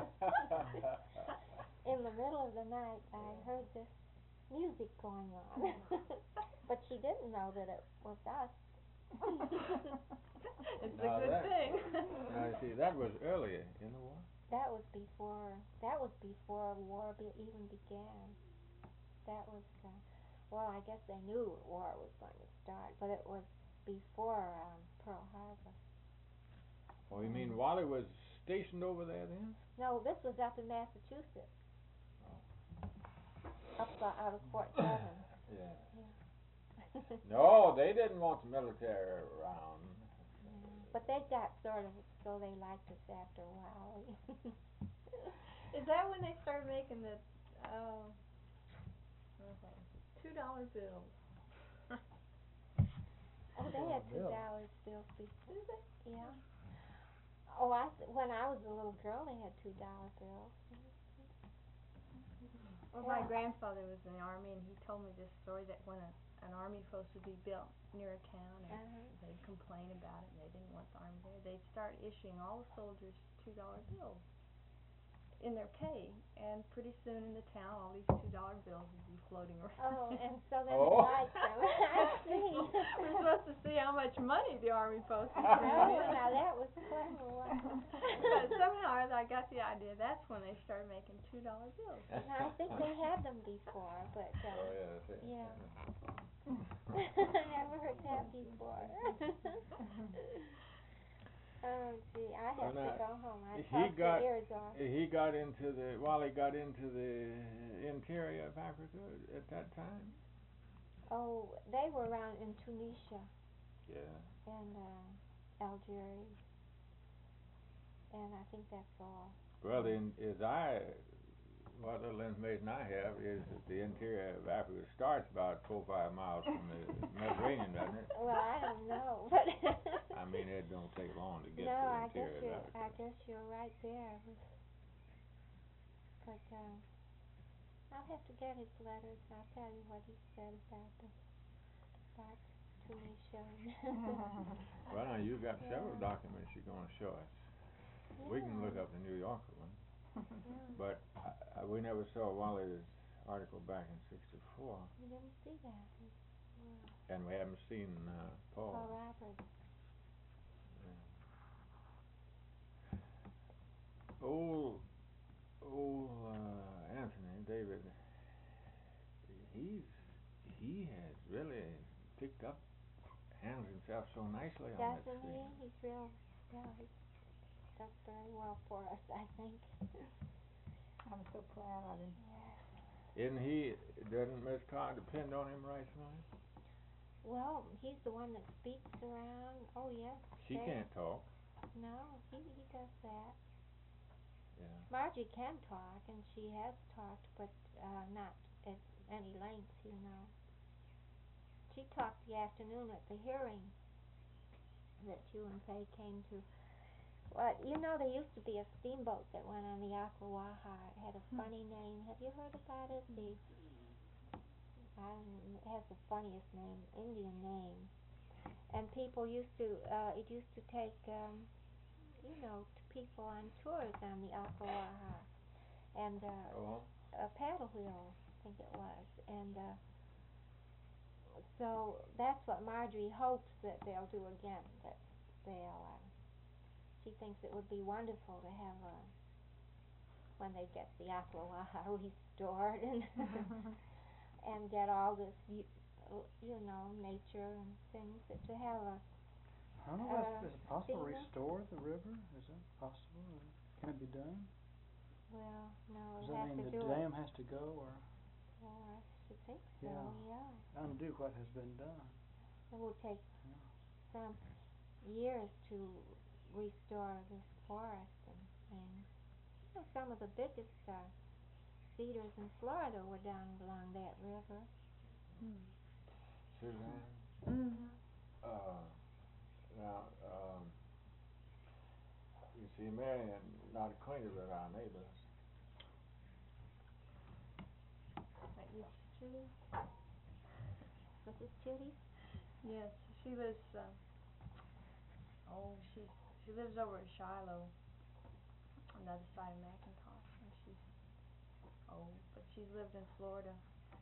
In the middle of the night, I heard this music going on. But she didn't know that it was us. It's Now a good that- thing. Now, you see, that was earlier in the war. That was before, that was before war be, even began. That was, uh, well, I guess they knew war was going to start, but it was before um, Pearl Harbor. Oh, you mean Wally was stationed over there then? No, this was up in Massachusetts. Oh. Up uh, out of Fort Devens. Yeah. Yeah. No, they didn't want the military around. Yeah. But they got sort of, so they liked us after a while. Is that when they started making the uh, two dollar bills? Oh, they had two Bill. dollars bills before. Did they? Yeah. Oh, I th- when I was a little girl, they had two dollar bills. Well, my Yeah. grandfather was in the army, and he told me this story that when a, an army post would be built near a town, and Uh-huh. they'd complain about it, and they didn't want the army there, they'd start issuing all the soldiers two dollar bills in their pay, and pretty soon in the town, all these two dollar bills would be floating around. Oh, and so then Oh. they liked them. I see. We're supposed to see how much money the army post was Oh, bringing in. now that was clever, wasn't it? But somehow I got the idea. That's when they started making two dollar bills. And I think they had them before, but uh, Oh, yeah, that's it. yeah. I never heard that before. Oh, gee, I Well, have to now, go home. I he talked got- your ears off. He got into the, Wally got into the interior of Africa at that time? Oh, they were around in Tunisia Yeah. and uh, Algeria, and I think that's all. Well, then, as I, what little information I have is that the interior of Africa starts about four or five miles from the Mediterranean, doesn't it? Well, I don't know, but I mean, it don't take long to get no, to the I guess interior you're, of Africa. I guess you're right there. But uh, I'll have to get his letters. And I'll tell you what he said about the about Tunisia. Well, now, you've got several Yeah. documents you're gonna show us. We can look Yeah. up the New Yorker one, Yeah. but I, I, we never saw Wally's article back in sixty-four, You didn't see that. Wow. and we haven't seen uh, Paul. Paul Roberts. Old, old uh, Anthony David, he's he has really picked up, handled himself so nicely on that Doesn't he? scene. He's real. Yeah, he does very well for us, I think. I'm so proud of him. Yeah. Isn't he? Doesn't Miss Carr depend on him right now? Well, he's the one that speaks around. Oh yes. She they- can't talk. No, he he does that. Yeah. Margie can talk, and she has talked, but uh, not at any length, you know. She talked the afternoon at the hearing that you and Faye came to. Well, you know, there used to be a steamboat that went on the Ocklawaha. It had a funny name. Have you heard about it? The I don't know, it has the funniest name, Indian name. And people used to, uh, it used to take, um, you know, t- people on tours on the Ocklawaha. And, uh, Oh. a paddle wheel, I think it was. And, uh, so that's what Marjorie hopes that they'll do again, that they'll, uh, she thinks it would be wonderful to have, uh, when they get the Ocklawaha restored and and get all this, you, you know, nature and things, that to have a, I don't know Uh, if it's possible to steamer? restore the river. Is that possible? Can it be done? well, no, Does it that has mean to the do dam it. has to go, or Well, I should think so, Yeah. yeah. undo what has been done? It will take Yeah. some years to restore this forest and things. You know, some of the biggest uh, cedars in Florida were down along that river. Suzanne, Mm-hmm. uh, now, um, you see, Marion not acquainted with our neighbors. That you, Judy? Missus Judy? Yes, she lives. Uh, oh, she she lives over at Shiloh, on the other side of McIntosh, and she's old, but she's lived in Florida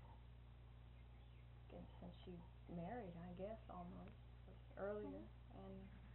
again since she married, I guess, almost earlier, and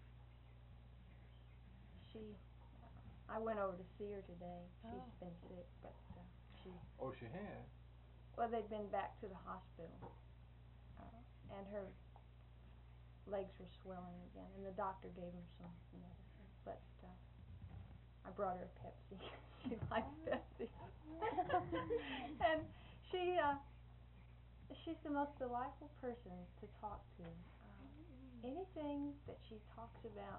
she. I went over to see her today. She's Oh. been sick, but uh, she. Oh, she had. Well, they've been back to the hospital, uh, and her legs were swelling again, and the doctor gave her some medicine. But uh, I brought her a Pepsi. She likes Pepsi, and she uh, she's the most delightful person to talk to. Uh, anything that she talks about,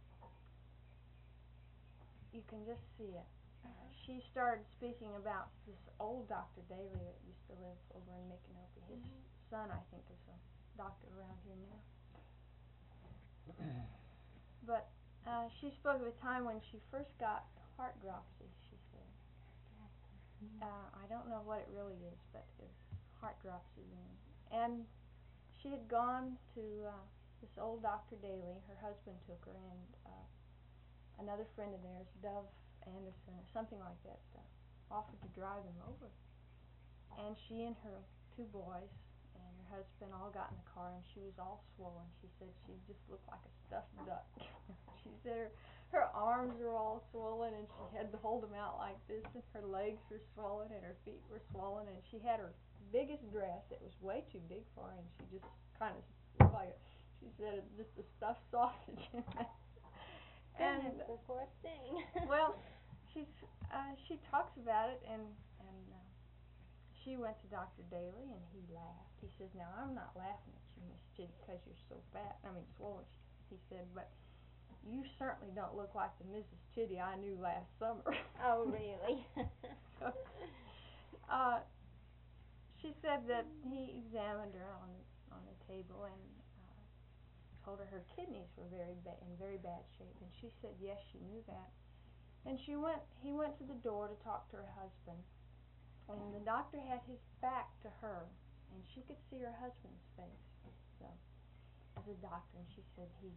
you can just see it. Uh, she started speaking about this old Doctor Daly that used to live over in Micanopy. His Mhm. son, I think, is a doctor around here now. But Uh, she spoke of a time when she first got heart dropsy, she said. Uh, I don't know what it really is, but it was heart dropsy then. And she had gone to uh, this old Doctor Daly. Her husband took her, and uh, another friend of theirs, Dove Anderson or something like that, uh, offered to drive them over. And she and her two boys and her husband all got in the car, and she was all swollen. She said she just looked like a stuffed duck. She said her, her arms were all swollen, and she had to hold them out like this, and her legs were swollen, and her feet were swollen, and she had her biggest dress. It was way too big for her, and she just kind of looked like a, she said, just a stuffed sausage in there. And Goodness, the poor thing. well, she's uh, she talks about it, and and uh, she went to Doctor Daly, and he laughed. He says, "Now I'm not laughing at you, Miss Chitty, because you're so fat. I mean swollen." He said, "But you certainly don't look like the Missus Chitty I knew last summer." Oh, really? So, uh, she said that he examined her on the on the table and uh, told her her kidneys were very ba- in very bad shape, and she said yes, she knew that. And she went. He went to the door to talk to her husband, and the doctor had his back to her, and she could see her husband's face. So, as a doctor, and she said he,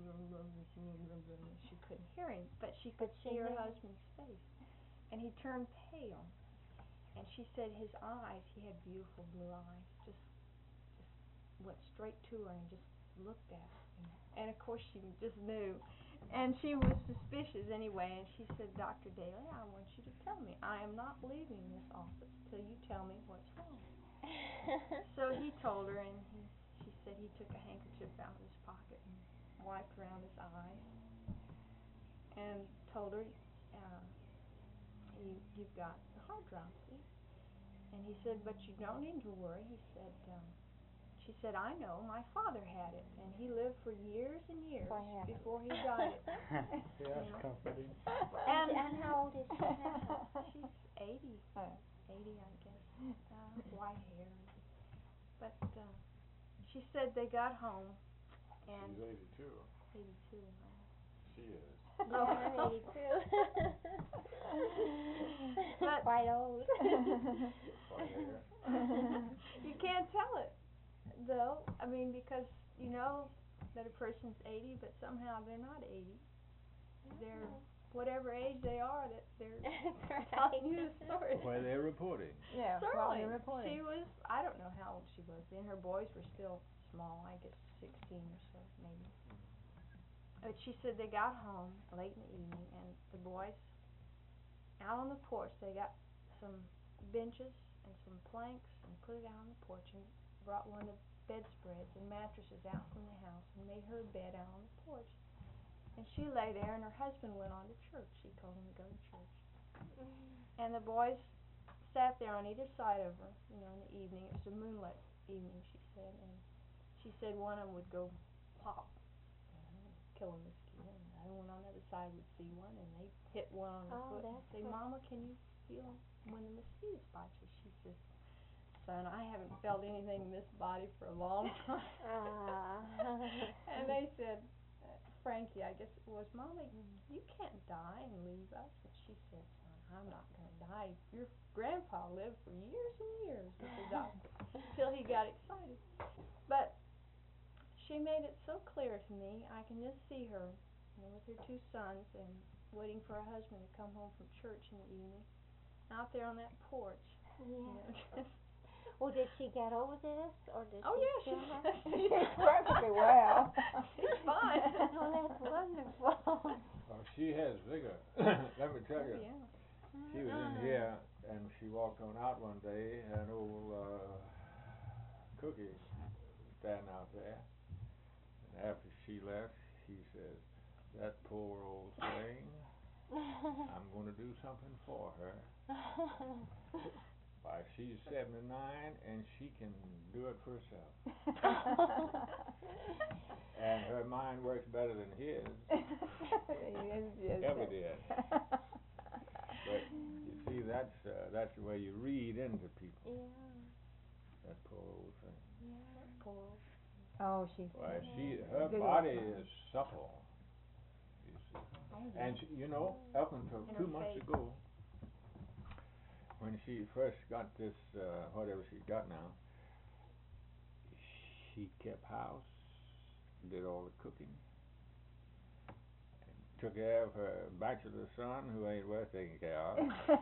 she couldn't hear him, but she could But she see her knew. husband's face, and he turned pale. And she said his eyes, he had beautiful blue eyes, just just went straight to her and just looked at her. And of course she just knew. And she was suspicious anyway, and she said, "Doctor Daly, I want you to tell me. I am not leaving this office till you tell me what's wrong." So he told her, and he, she said he took a handkerchief out of his pocket and wiped around his eyes and told her, uh, you, you've got heart dropsy. And he said, "But you don't need to worry." He said, um, she said, "I know, my father had it, and he lived for years and years Before he had it." before he died." Yeah, that's You know. comforting. and, and how old is she now? She's eighty, Oh. eighty, I guess, uh, white hair. But uh, she said they got home, and She's eighty-two. eighty-two. Right? She is. Yeah, I'm eighty-two. But- Quite old. White hair. You can't tell it, though. I mean, because you know that a person's eighty, but somehow they're not eighty. They're whatever age they are, that they're That's telling you right. the story. Why they're reporting. Yeah, well, Certainly. you're reporting. She was, I don't know how old she was then. Her boys were still small, I guess sixteen or so, maybe. But she said they got home late in the evening, and the boys, out on the porch, they got some benches and some planks and put it out on the porch and brought one of the bedspreads and mattresses out from the house and made her a bed out on the porch. And she lay there, and her husband went on to church. He told him to go to church. And the boys sat there on either side of her, you know, in the evening. It was a moonlit evening, she said. And she said one of them would go pop, you know, and kill a mosquito, and the other one on the other side would see one, and they'd hit one on her Oh, foot and that's say, good. "Mama, can you feel when the mosquitoes bite you?" She says, "Son, I haven't felt anything in this body for a long time." Ah. And they said, uh, Frankie, I guess it was, "Mama, you can't die and leave us." And she said, "Son, I'm not going to die. Your grandpa lived for years and years with the doctor until he got excited." But she made it so clear to me. I can just see her, you know, with her two sons and waiting for her husband to come home from church in the evening, out there on that porch. You know, Yeah. just Well, did she get over this, or did oh she yeah, still she's have? she's perfectly well. She's fine. Oh, that's wonderful. Oh, she has vigor. Let me tell Oh, you. yeah. She was in here, and she walked on out one day, and old uh, Cookie standing out there. And after she left, he says, "That poor old thing, I'm going to do something for her. Why, she's seventy-nine, and she can do it for herself. And her mind works better than his. Yes, yes, Ever yes. did. But you see, that's uh, that's the way you read into people. Yeah. That poor old thing. Yeah. Poor. Oh, she's Why, uh, she her vigorous body now. is supple. You And she, you know, up until In two her months face. ago, when she first got this, uh, whatever she got now, she kept house, did all the cooking, took care of her bachelor son, who ain't worth taking care of,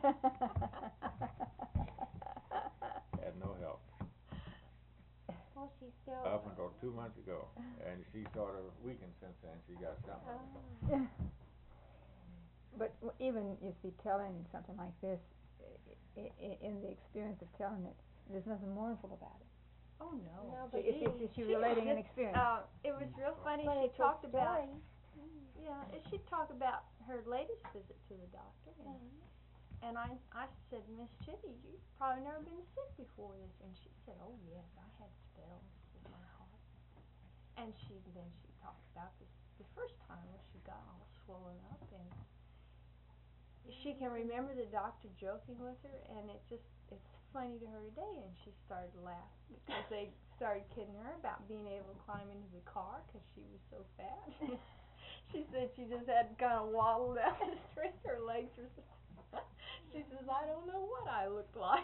had no help. Well, she's still. Up until two months ago, and she sort of weakened since then. She got something. Oh. But w- even if you're telling something like this, i- i- in the experience of telling it, there's nothing mournful about it. Oh no. No, She, but it's, it's, you- it's you She relating an just, experience. Uh, it was real funny. But She it's a talked about story. yeah. and She talked about her latest visit to the doctor, and, Mhm. and I I said, Miss Chitty, you've probably never been sick before this, and she said, oh yes, I had spells with my heart. And she then she talked about this the first time when she got all swollen up, and she can remember the doctor joking with her, and it just it's funny to her today. And she started laughing because they started kidding her about being able to climb into the car because she was so fat. She said she just had to kind of waddle down the street. Her legs were so she says, I don't know what I looked like.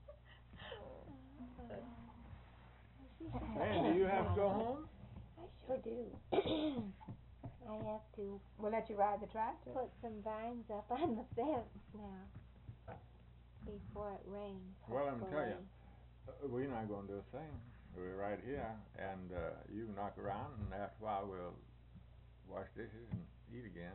But Man, do you have to go home? I sure do. I have to We'll let you ride the tractor. put some vines up on the fence now before it rains. Well, let me tell you, hopefully. uh, we're not going to do a thing. We're right here, and uh, you knock around, and after a while we'll wash dishes and eat again.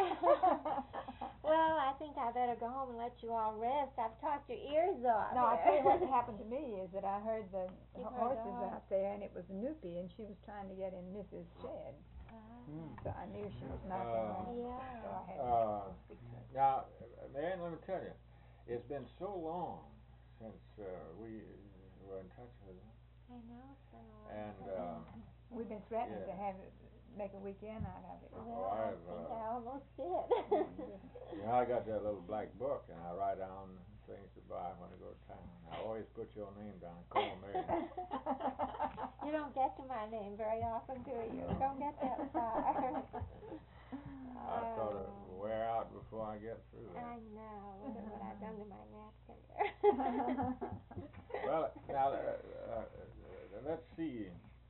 Well, I think I better go home and let you all rest. I've talked your ears off. No, I tell you what happened to me is that I heard the You've ho- heard the horses horse. out there, and it was Noopy, and she was trying to get in Missus Shed, Mm. so I knew she was knocking Uh, around. So Yeah. I had Uh, to speak to her. now, uh, Marion, let me tell you, it's been so long since uh, we were in touch with her, I know it's been a long and time. uh, We've been threatening to yeah. have it, make a weekend out of it. Well, Oh, I I've, think uh, I almost did. you know, I got that little black book, and I write down things to buy when I go to town. I always put your name down, call Marion. You don't get to my name very often, do you? No. Don't get that far. I sort of Oh, wear out before I get through I it. know. Look at what I've done to my napkin there. Well, now, uh, uh, uh, let's see.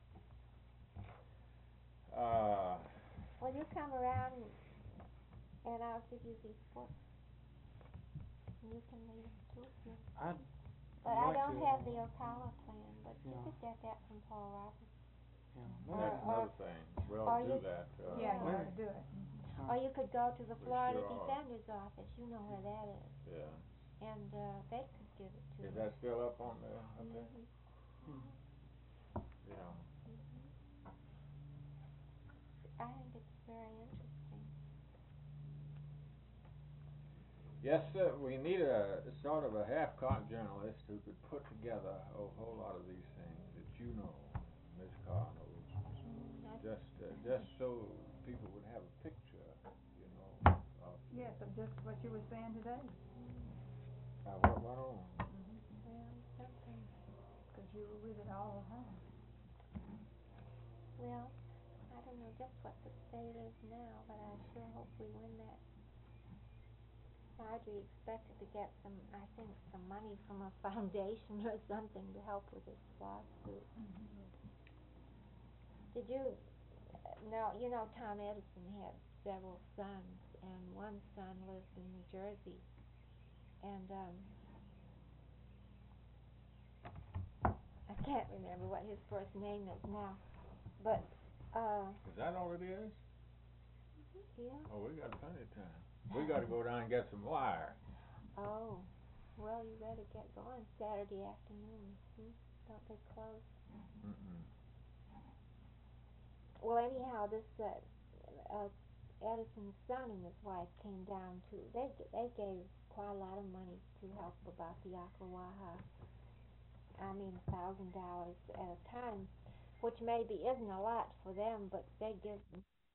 Uh, Will you come around and, and I'll give you these books? And you can read them too if you. I'd But I like don't to, have uh, the Ocala plan, but you yeah. could get that from Paul Roberts. yeah, Or- that's or- another thing. We'll or do you- that. Uh, Yeah, you Well, ought to do it. uh, Or you could go to the We Florida sure are. Defender's Office. You know where that is. Yeah. And uh, they could give it to Is you. that still up on the, up there? Mhm. Yeah. I think it's very interesting. Yes, sir, we need a, sort of a half-cock journalist who could put together a whole lot of these things that you know, Miss Carr knows. Mm, I- Just, uh, just so people would have a picture, you know, of. Yes, of just what you were saying today, Uh, what went on? Well, something. because you were with it all the time. Well, I don't know just what the state is now, but I sure hope we win that. Marjorie expected to get some, I think, some money from a foundation or something to help with this lawsuit. Did you uh, know, you know Tom Edison had several sons, and one son lives in New Jersey, and um, I can't remember what his first name is now, but uh, Is that all it is? yeah. Oh, we got plenty of time. We gotta go down and get some wire. Oh, well, you better get going Saturday afternoon. Hmm? Don't they close? Mm-mm. Well, anyhow, this uh, uh, Edison's son and his wife came down to. They they gave quite a lot of money to help about the Ocklawaha. I mean, a thousand dollars at a time, which maybe isn't a lot for them, but they give